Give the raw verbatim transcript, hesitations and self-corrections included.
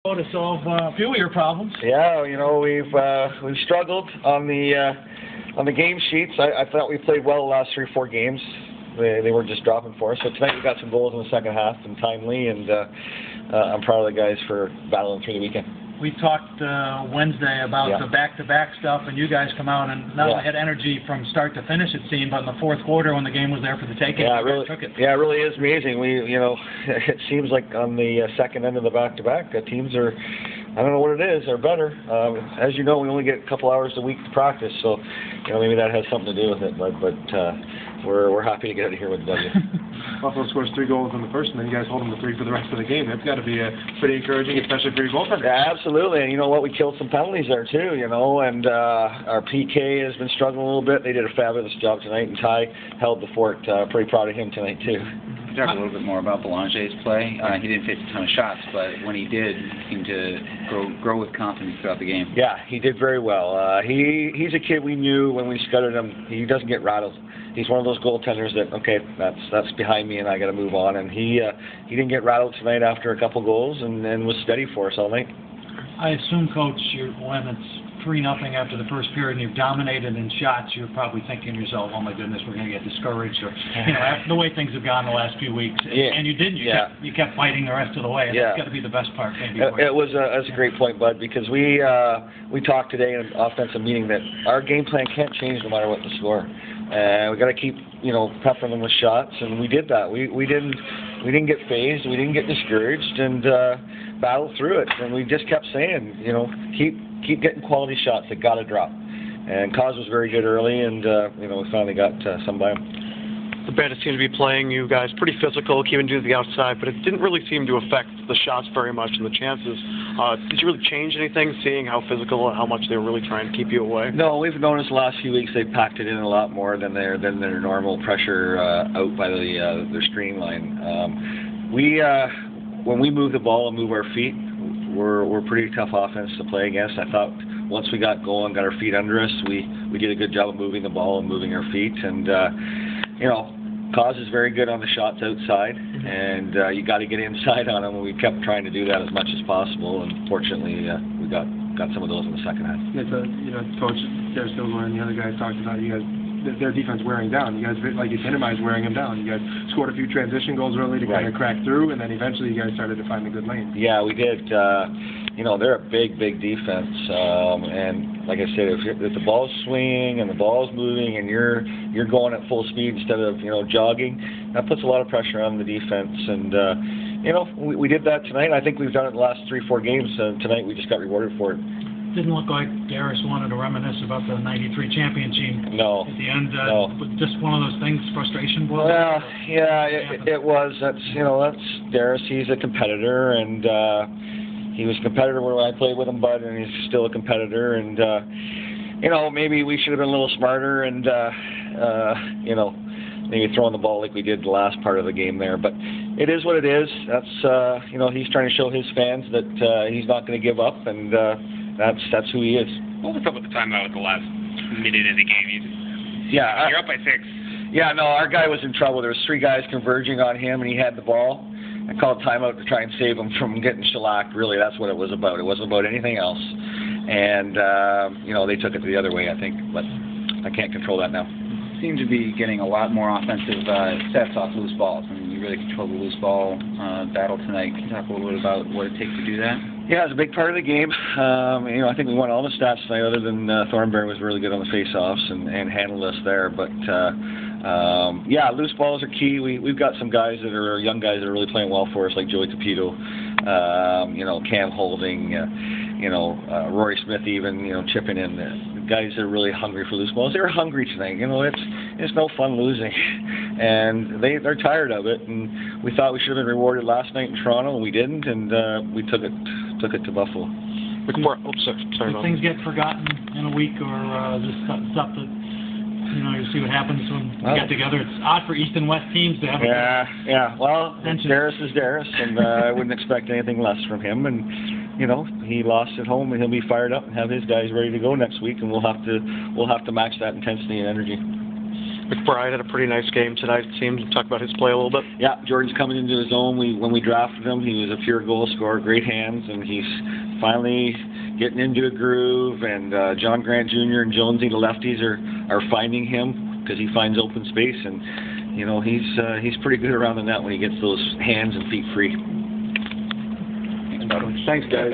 to solve uh, a few of your problems. Yeah, you know we've uh, we've struggled on the uh, on the game sheets. I, I thought we played well the last three or four games. They they were just dropping for us. So tonight we got some goals in the second half and timely, and uh, uh, I'm proud of the guys for battling through the weekend. We talked uh, Wednesday about yeah. the back-to-back stuff, and you guys come out and not yeah. only had energy from start to finish, it seemed, but in the fourth quarter when the game was there for the taking, yeah, you really, took it. Yeah, it really is amazing. We, you know, it seems like on the uh, second end of the back-to-back, uh, teams are, I don't know what it is, are better. Um, as you know, we only get a couple hours a week to practice, so you know maybe that has something to do with it. But but uh, we're we're happy to get out of here with the W. Buffalo scores three goals in the first, and then you guys hold them to three for the rest of the game. That's got to be uh, pretty encouraging, especially for your goaltender. Yeah, absolutely. And you know what? We killed some penalties there too. You know, and uh, our P K has been struggling a little bit. They did a fabulous job tonight, and Ty held the fort. Uh, pretty proud of him tonight too. Can you talk a little bit more about Belanger's play? Uh, he didn't face a ton of shots, but when he did, he seemed to grow grow with confidence throughout the game. Yeah, he did very well. Uh, he he's a kid we knew when we scouted him. He doesn't get rattled. He's one of those goaltenders that, okay, that's that's behind me and I got to move on. And he uh, he didn't get rattled tonight after a couple goals and, and was steady for us all night. I assume, Coach, you're, when it's three nothing after the first period and you've dominated in shots, you're probably thinking to yourself, oh my goodness, we're going to get discouraged, or you know, after the way things have gone the last few weeks. Yeah. And you didn't. You, yeah. kept, you kept fighting the rest of the way. And yeah. that's got to be the best part, maybe. It, it was a, that's a great point, Bud, because we uh, we talked today in an offensive meeting that our game plan can't change no matter what the score. And uh, we got to keep, you know, peppering them with shots, and we did that. We we didn't we didn't get phased, we didn't get discouraged, and uh, battled through it. And we just kept saying, you know, keep keep getting quality shots. They got to drop. And Cause was very good early, and uh, you know, we finally got uh, some by him. The Bandits seemed to be playing you guys pretty physical, keeping to the outside, but it didn't really seem to affect the shots very much and the chances. Uh, did you really change anything, seeing how physical, how much they were really trying to keep you away? No, we've noticed the last few weeks they've packed it in a lot more than their than their normal pressure uh, out by the uh, their screen line. Um, we uh, when we move the ball and move our feet, we're we're pretty tough offense to play against. I thought once we got going, got our feet under us, we we did a good job of moving the ball and moving our feet, and uh, you know. Cause is very good on the shots outside, and uh, you got to get inside on them. And we kept trying to do that as much as possible, and fortunately, uh, we got got some of those in the second half. It's a, you know, Coach Derek Stilmore and the other guys talked about you guys. Their defense wearing down. You guys like epitomized wearing them down. You guys scored a few transition goals early to right. kind of crack through, and then eventually you guys started to find a good lane. Yeah, we did. Uh, you know, they're a big, big defense, um, and like I said, if, if the ball's swinging and the ball's moving and you're you're going at full speed instead of you know jogging, that puts a lot of pressure on the defense. And uh, you know, we, we did that tonight. I think we've done it the last three, four games. Uh, tonight we just got rewarded for it. Didn't look like Darius wanted to reminisce about the ninety-three champion team. No. At the end, uh, no. just one of those things, frustration boiled. Well, yeah, it, it was. That's you know, that's Darius. He's a competitor, and uh, he was a competitor when I played with him, Bud, and he's still a competitor. And uh, you know, maybe we should have been a little smarter, and uh, uh, you know, maybe throwing the ball like we did the last part of the game there. But it is what it is. That's uh, you know, he's trying to show his fans that uh, he's not going to give up, and. Uh, That's that's who he is. What was up with the timeout at the last minute of the game? You just, yeah, you're up by six. Yeah, no, our guy was in trouble. There was three guys converging on him, and he had the ball. I called timeout to try and save him from getting shellacked. Really, that's what it was about. It wasn't about anything else. And uh, you know, they took it the other way, I think, but I can't control that now. You seem to be getting a lot more offensive uh, sets off loose balls. I mean, you really controlled the loose ball uh, battle tonight. Can you talk a little bit about what it takes to do that? Yeah, it's a big part of the game. Um, you know, I think we won all the stats tonight, other than uh, Thornberry was really good on the face-offs and, and handled us there. But uh, um, yeah, loose balls are key. We we've got some guys that are young guys that are really playing well for us, like Joey Capito, um, you know, Cam Holding, uh, you know, uh, Rory Smith, even you know, chipping in. The guys that are really hungry for loose balls. They were hungry tonight. You know, it's it's no fun losing, and they they're tired of it. And we thought we should have been rewarded last night in Toronto, and we didn't, and uh, we took it. took it to Buffalo. More, oops, sorry, Did things get forgotten in a week, or uh, just stuff that, you know, you see what happens when well, we get together? It's odd for East and West teams to have a Yeah, yeah. Well, tension. Darius is Darius, and uh, I wouldn't expect anything less from him. And, you know, he lost at home, and he'll be fired up and have his guys ready to go next week, and we'll have to we'll have to match that intensity and energy. McBride had a pretty nice game tonight, it seemed. Talk about his play a little bit. Yeah, Jordan's coming into his own. We when we drafted him, he was a pure goal scorer, great hands, and he's finally getting into a groove. And uh, John Grant Junior and Jonesy, the lefties, are are finding him because he finds open space, and you know he's uh, he's pretty good around the net when he gets those hands and feet free. Thanks, Bob. Thanks, guys.